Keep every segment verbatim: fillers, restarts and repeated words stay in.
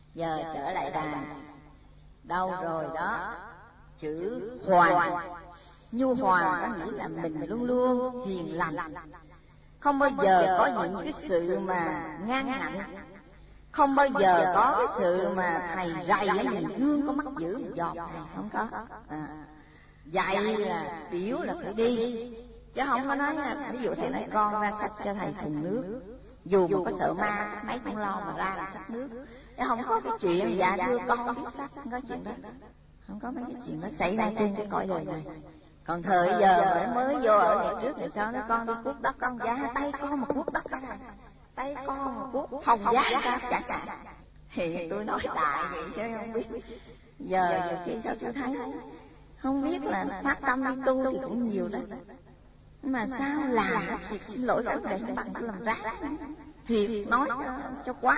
Giờ trở lại đàn. Đâu rồi đó? Chữ hòa. Nhu hòa có nghĩa là mình luôn luôn hiền lành, không bao giờ có những cái sự mà ngang ngạnh, không bao giờ có cái sự mà thầy rầy ở nhìn gương có mắt dữ một giọt này, không có. À, dạy là biểu là phải đi, chứ không có nói ví dụ thầy nói con ra xách cho thầy thùng nước, dù mà có sợ ma mấy cũng lo mà ra là xách nước, chứ không có cái chuyện dạ thưa con không biết xách, không có chuyện đó, không có mấy cái chuyện đó xảy ra trên cái cõi đời này. Còn thời giờ mới vô ở ngày trước ngày sau nói con đi cuốc đất, con giá tay con một cuốc đất cái này, tay con một cuốc phòng giá ra chả chả, thì tôi nói đại vậy chứ không biết. Giờ nhiều khi sao tôi thấy không biết là phát tâm đi tu thì cũng nhiều đó, nhưng mà sao làm việc xin lỗi các để bằng cái làm rác thì nói cho, cho quá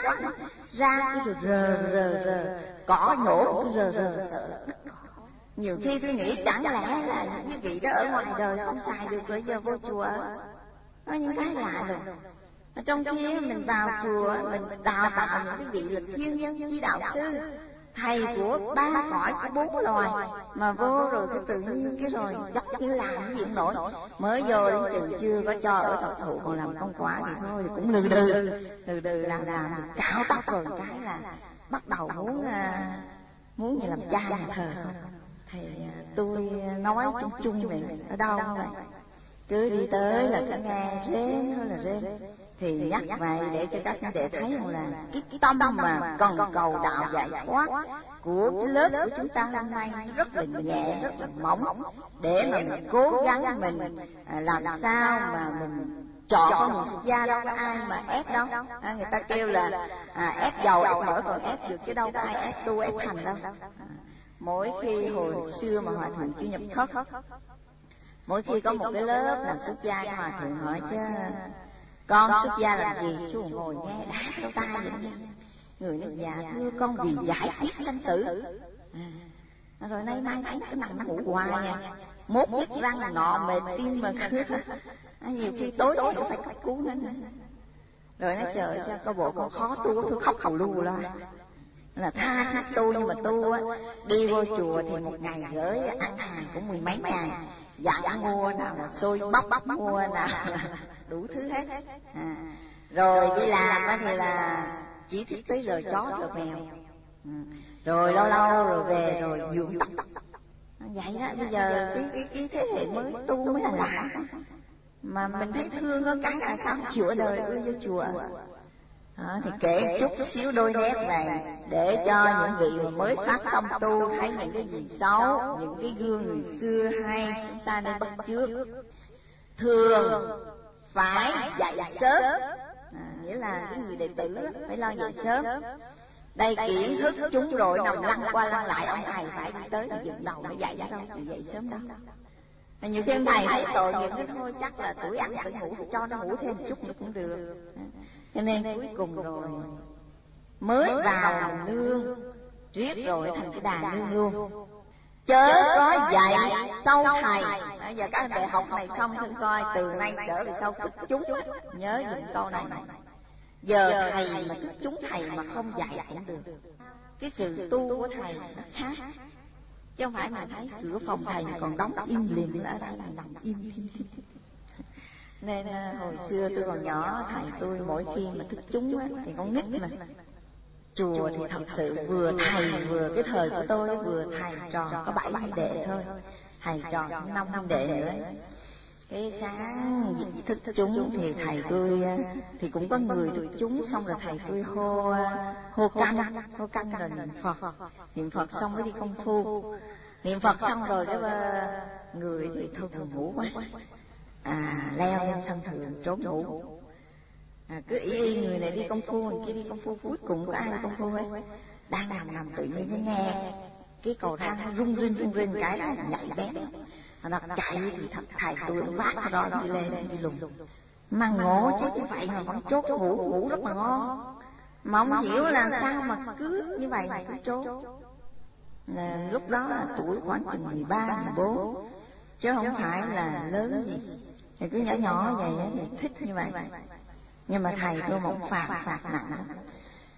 ra cái rồi rờ rờ rờ cỏ nhổ cái rờ rờ sợ. Nhiều khi tôi nghĩ chẳng lẽ là những cái vị đó ở ngoài đời không xài được rồi giờ vô chùa có những cái lạ rồi. Trong khi mình vào chùa mình đào tạo những cái vị là chuyên nhân chi đạo sư, thầy của ba cõi của bốn loài, mà vô rồi cái tự nhiên cái rồi dốc như làm cái gì nổi. Mới vô đến chừng chưa có cho ở thọ thụ còn làm công quả thì thôi cũng lừ đừ lừ đừ làm làm cạo tóc rồi cái là bắt đầu muốn muốn như làm cha nhà thờ không. Thì tôi nói chung chung này ở đâu vậy, cứ đi tới là cứ nghe rên thôi là rên, thì nhắc vậy để cho các đệ thấy là cái tâm mà cần cầu đạo giải thoát của cái lớp của chúng ta hôm nay rất là nhẹ, rất là mỏng, để mà mình cố gắng mình làm sao mà mình chọn con một xuất gia, đâu có ai mà ép đâu. À, người ta kêu là à, ép giàu ép mỡ còn ép được chứ đâu có ai ép tu ép hành đâu. À, mỗi khi hồi xưa mà hòa thượng chưa nhập thất, mỗi khi có một cái lớp làm xuất gia, hòa thượng hỏi chứ con xuất gia làm gì, chú ngồi nghe đá đâu tai vậy. Người nói dạ thưa con vì giải quyết sanh tử. À, rồi nay mai thấy cái nằm nó ngủ hoài nè, mốt biết răng là nọ mệt tim mà cứ nhiều khi tối tối cũng phải cắt cú nữa. Rồi nói trời sao có bộ con khó tu, tôi khóc hầu lu lo là tha thiết tu, nhưng mà tu á đi vô chùa thì một ngày gửi ăn hàng cũng mười mấy ngàn, dặn mua nào là xôi bắp bắp mua nào đủ thứ hết. À, rồi đi làm á thì là chỉ thích tới rồi chó rồi mèo, ừ. Rồi lâu lâu rồi về rồi nhuộm tóc. Vậy đó, bây giờ cái cái cái thế hệ mới tu mới là lạ, mà mình thấy thương có cái là sao chịu ở đời ưa vô chùa. Đó, thì kể chút xíu đôi nét này để cho những vị mà mới phát tâm tu thấy những cái gì xấu, những cái gương người xưa hay chúng ta nên bắt chước. Thường phải dậy sớm, à, nghĩa là cái người đệ tử phải lo dậy sớm. Đây kiến thức chúng rồi nằm lăn qua lăn lại, ông thầy phải đi tới thì dựng đầu mới dậy ra đâu, thì dậy sớm đâu. Mà nhiều khi ông thầy thấy tội nghiệp cái thôi, chắc là tuổi ăn phải ngủ thì cho nó ngủ thêm một chút nữa cũng được. Cho nên cuối cùng rồi mới vào làm nương, riết rồi thành cái đàn nương luôn. Chớ có dạy sau thầy. Bây giờ các đại học này xong thân coi, từ nay trở về sau thức chúng, nhớ dùng câu này này. Giờ thầy mà thức chúng thầy mà không dạy cũng được. Cái sự tu của thầy nó khác, chứ không phải mà thấy cửa phòng thầy còn đóng im lìm ở đây là nằm im. Nên hồi xưa tôi còn nhỏ, thầy tôi mỗi khi mà thức chúng á, thì con nít mà chùa thì thật sự vừa thầy vừa cái thời của tôi vừa thầy trò có bảy huynh đệ thôi, thầy trò cũng năm huynh đệ nữa. Cái sáng thức chúng thì thầy tôi thì cũng có người thức chúng, xong rồi thầy tôi hô hô canh hô canh rồi niệm Phật, niệm Phật xong mới đi công phu, niệm Phật xong rồi cái người thì thôi buồn ngủ quá, à leo lên sân thượng trốn ngủ. À, cứ y y người này đi công phu, người kia đi công phu, cuối cùng có ai đi công phu ấy, đang nằm nằm tự nhiên mới nghe cái cầu thang rung rinh rung rinh cái đó nhảy bén, nó chạy thì thật thầy tôi vác cái đó đi lên đi lùng, mà ngộ chứ như vậy mà vẫn chốt ngủ, ngủ rất là ngon, mà không hiểu là sao mà cứ như vậy mà cứ chốt. Là lúc đó là tuổi khoảng chừng mười ba mười bốn, chứ không phải là lớn gì, thì cứ nhỏ nhỏ vậy thì thích như vậy. Nhưng mà thầy tôi một phạt phạt nặng,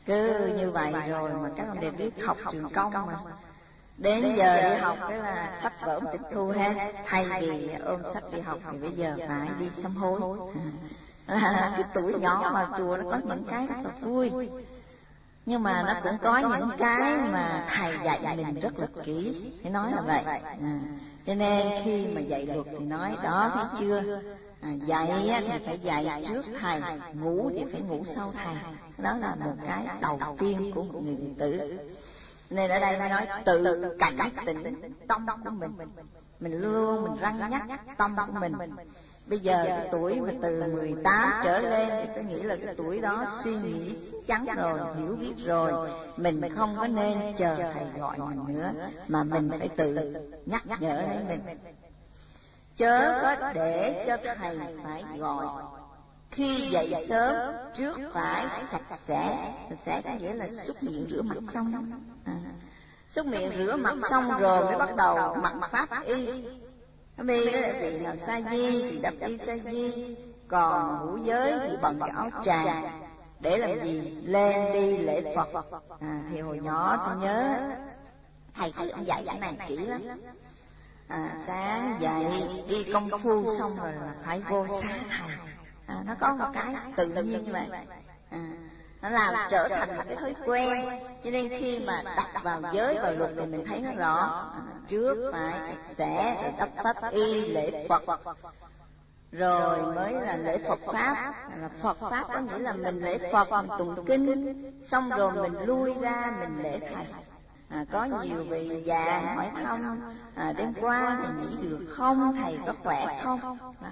Cứ như vậy rồi mà các ông đều biết học trường công mà. Đến giờ đi học cái là sách vở tịch thu hết, thay vì ôm sách đi học thì bây giờ phải đi sám hối. À, cái tuổi nhỏ mà chùa nó có những cái rất là vui, nhưng mà nó cũng có những cái mà thầy dạy mình rất là kỹ, phải nói là vậy. À, cho nên khi mà dạy luật thì nói đó, thấy chưa, à, dạy thì phải dạy trước thầy, ngủ thì phải ngủ sau thầy. Đó là một cái đầu tiên của một người đệ tử. Nên ở đây nó nói tự cảnh tỉnh tâm của mình, mình luôn luôn mình răng nhắc tâm của mình. Bây giờ cái tuổi mà từ mười tám trở lên thì tôi nghĩ là cái tuổi đó suy nghĩ chắn rồi, hiểu biết rồi, mình không có nên chờ thầy gọi mình nữa, mà mình phải tự nhắc nhở lấy mình. Chớ có để cho thầy phải gọi. Khi dậy sớm trước phải sạch sẽ, sạch sẽ có nghĩa là súc miệng rửa mặt xong, à, súc miệng rửa mặt xong rồi mới bắt đầu mặc pháp y. Mi đó thì là sa di thì đắp y sa di, còn hữu giới thì bận cái áo tràng để làm gì? Lên đi lễ Phật. À, thì hồi nhỏ tôi nhớ thầy thầy ông dạy cái này kỹ lắm. À, sáng dậy đi công phu xong rồi là phải vô xá thầy. À, nó có một cái tự nhiên như vậy. À, nó làm trở thành một cái thói quen, cho nên khi mà đặt vào giới vào luật thì mình thấy nó rõ. À, trước phải sạch sẽ rồi đắp pháp y lễ Phật, rồi mới là lễ Phật pháp. Là Phật pháp có nghĩa là mình lễ Phật, mình tụng kinh, xong rồi mình lui ra mình lễ thầy. À, có nhiều vị già hỏi thăm, à, đêm qua thì nghỉ được không, thầy có khỏe không? À,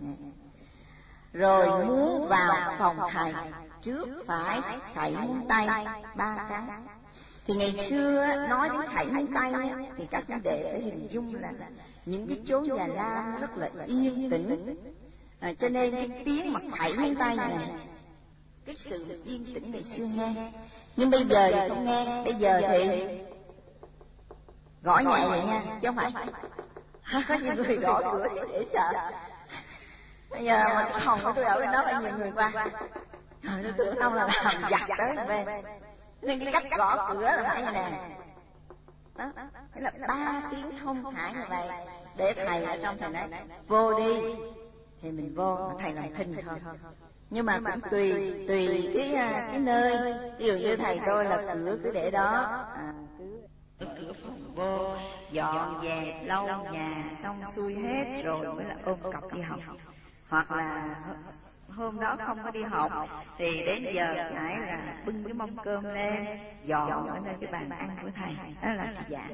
rồi muốn vào phòng thầy trước phải thảy ngón tay ba cái. Thì ngày xưa nói đến thảy ngón tay thì các huynh đệ phải hình dung là những cái chốn già lam rất là yên tĩnh, à, cho nên cái tiếng mà thảy ngón tay này, cái sự yên tĩnh ngày xưa nghe. Nhưng bây giờ thì không nghe, bây giờ thì gõ nhẹ vậy nha, chứ không phải có nhiều người gõ cửa thì để sợ. Bây giờ mà cái phòng của tôi ở bên đó bao nhiêu người qua, rồi tôi tưởng ông là làm giặt tới bên, nên cái cách gõ cửa là phải như nè. Đó, thế là ba tiếng thông thả như vậy, để thầy ở trong thầy nói vô đi thì mình vô, mà thầy làm thinh thôi. Nhưng mà cũng tùy tùy cái cái nơi, ví dụ như thầy tôi là cửa cứ để đó, à, cứ cửa phòng vô dọn dẹp lau nhà xong xuôi hết rồi mới là ôm cặp đi học. Hoặc là hôm đó không có đi học thì đến giờ phải là bưng cái mâm cơm lên dọn ở nơi cái bàn ăn của thầy, đó là thị giả.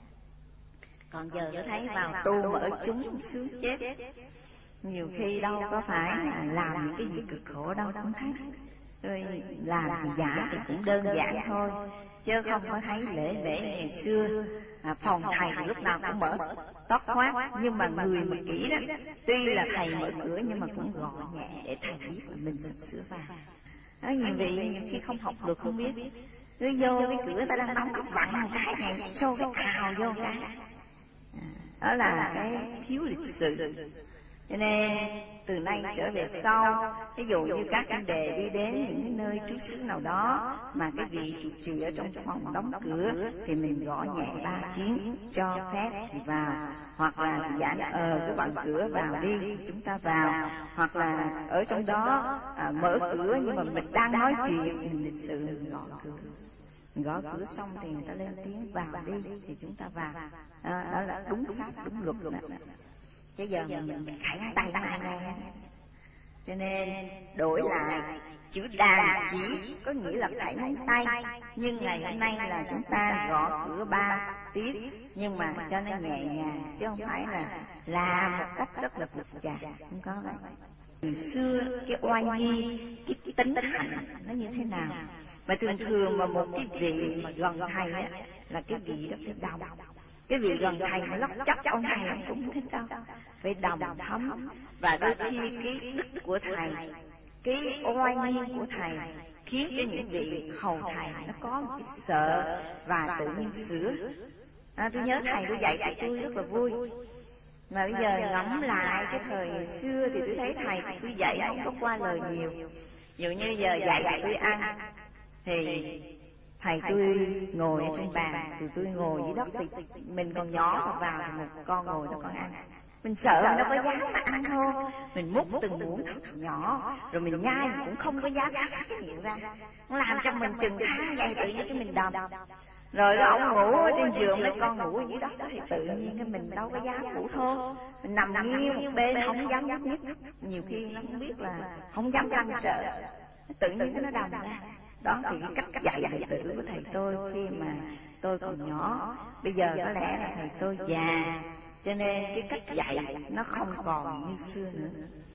Còn giờ tôi thấy vào tu mà ở chúng sướng chết, nhiều khi đâu có phải là làm những cái gì cực khổ đâu, không thấy. Rồi làm thị giả thì cũng đơn giản thôi, chứ không có thấy lễ lễ ngày xưa. À, phòng thầy thì lúc nào cũng mở tót khoát, nhưng mà người mà kỹ đó, tuy là thầy mở cửa nhưng mà cũng gõ nhẹ để thầy biết là mình sắp sửa vào. Đó, nhiều vị nhiều khi không học được không biết, cứ vô cái cửa ta đang đóng vặn một cái này, xô cái cào vô cái. À, đó là cái thiếu lịch sự. Cho nên từ nay trở về sau, ví dụ như các anh đề đi đến những nơi trú xứ nào đó mà cái vị trụ trì ở trong phòng đóng cửa thì mình gõ nhẹ ba tiếng cho phép thì vào, hoặc là giả ờ cái bạn cửa vào đi chúng ta vào, hoặc là ở trong đó à, mở cửa nhưng mà mình đang nói chuyện mình lịch sự mình gõ cửa, mình gõ cửa xong thì người ta lên tiếng vào đi thì chúng ta vào. À, đó là đúng pháp đúng luật rồi. Chứ giờ mình khải tay nó ai nghe. Cho nên đổi lại chữ đàn chỉ có nghĩa là khải ngón tay, nhưng ngày hôm nay là chúng ta gõ cửa ba tiết, nhưng mà cho nó nhẹ nhàng chứ không phải là làm một cách rất là phức tạp, không có vậy. Từ xưa cái oai nghi, cái tính hạnh nó như thế nào, mà thường thường mà một cái vị mà gần thầy á là cái vị đó phải đồng. Cái vị gần thầy mà lóc chóc ông thầy ông cũng không thích đâu, phải đồng thấm. Và đôi khi cái đức của thầy, cái oai nghiêm của thầy khiến cho những vị hầu thầy nó có một cái sợ và tự nhiên sửa. À, tôi nhớ thầy tôi dạy tụi tôi rất là vui. Mà bây giờ ngẫm lại cái thời ngày xưa thì tôi thấy thầy tôi dạy không có qua lời nhiều. Ví dụ như giờ dạy tụi tôi ăn, Thì thầy tôi ngồi ở trên bàn, tụi tôi ngồi dưới đất, thì mình còn nhỏ mà vào thì một con ngồi nó còn ăn. Mình sợ mình đâu có dám mà ăn thôi. Mình múc từng muỗng thật nhỏ, rồi mình nhai mình cũng không có dám cắt cái miệng ra. Nó làm cho mình chừng tháng vậy tự nhiên cái mình đầm. Rồi cái ông ngủ ở trên giường, lại con ngủ ở dưới đất đó, thì tự nhiên cái mình đâu có dám ngủ thôi. Mình nằm nghiêng một bên không dám nhúc nhích. Nhiều khi nó không biết là không dám lăn trợ, tự nhiên cái nó đầm ra. Đó thì cái cách dạy đệ tử của thầy tôi khi mà tôi còn nhỏ. Bây giờ có lẽ là thầy tôi già, cho nên cái cách dạy nó không còn như xưa nữa.